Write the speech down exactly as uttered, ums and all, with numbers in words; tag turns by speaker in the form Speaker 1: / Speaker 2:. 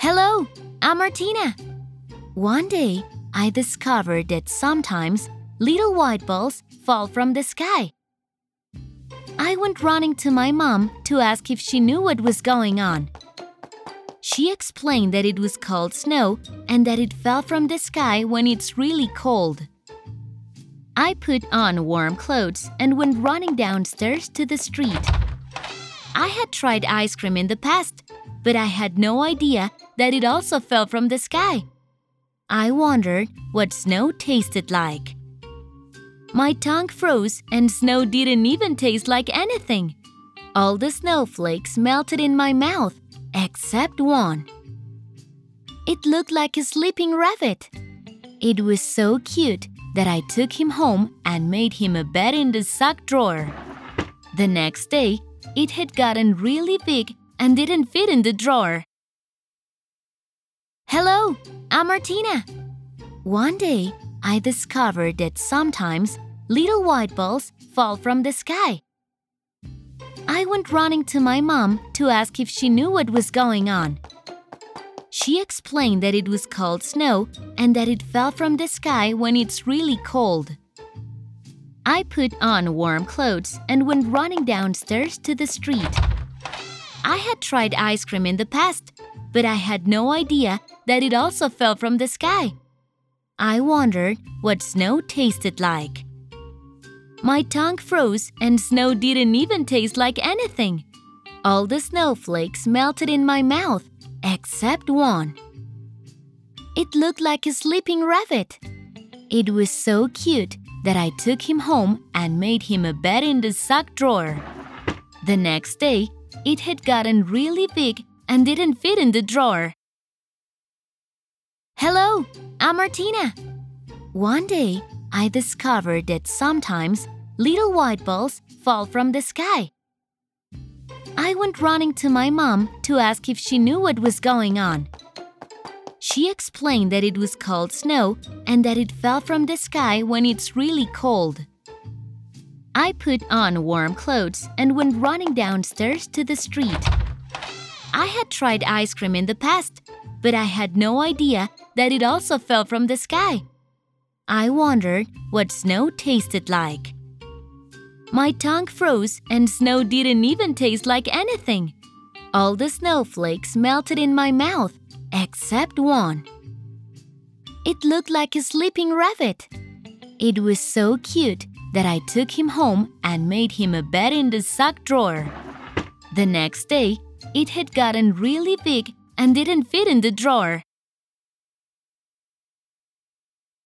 Speaker 1: Hello, I'm Martina. One day, I discovered that sometimes little white balls fall from the sky. I went running to my mom to ask if she knew what was going on. She explained that it was called snow and that it fell from the sky when it's really cold. I put on warm clothes and went running downstairs to the street. I had tried ice cream in the past, but I had no idea that it also fell from the sky. I wondered what snow tasted like. My tongue froze and snow didn't even taste like anything. All the snowflakes melted in my mouth, except one. It looked like a sleeping rabbit. It was so cute that I took him home and made him a bed in the sock drawer. The next day, it had gotten really big and didn't fit in the drawer. Hello, I'm Martina. One day, I discovered that sometimes little white balls fall from the sky. I went running to my mom to ask if she knew what was going on. She explained that it was called snow and that it fell from the sky when it's really cold. I put on warm clothes and went running downstairs to the street. I had tried ice cream in the past, but I had no idea that it also fell from the sky. I wondered what snow tasted like. My tongue froze and snow didn't even taste like anything. All the snowflakes melted in my mouth, except one. It looked like a sleeping rabbit. It was so cute that I took him home and made him a bed in the sock drawer. The next day, it had gotten really big and didn't fit in the drawer. Hello, I'm Martina. One day, I discovered that sometimes little white balls fall from the sky. I went running to my mom to ask if she knew what was going on. She explained that it was called snow and that it fell from the sky when it's really cold. I put on warm clothes and went running downstairs to the street. I had tried ice cream in the past, but I had no idea that it also fell from the sky. I wondered what snow tasted like. My tongue froze and snow didn't even taste like anything. All the snowflakes melted in my mouth, except one. It looked like a sleeping rabbit. It was so cute that I took him home and made him a bed in the sock drawer. The next day, it had gotten really big and didn't fit in the drawer.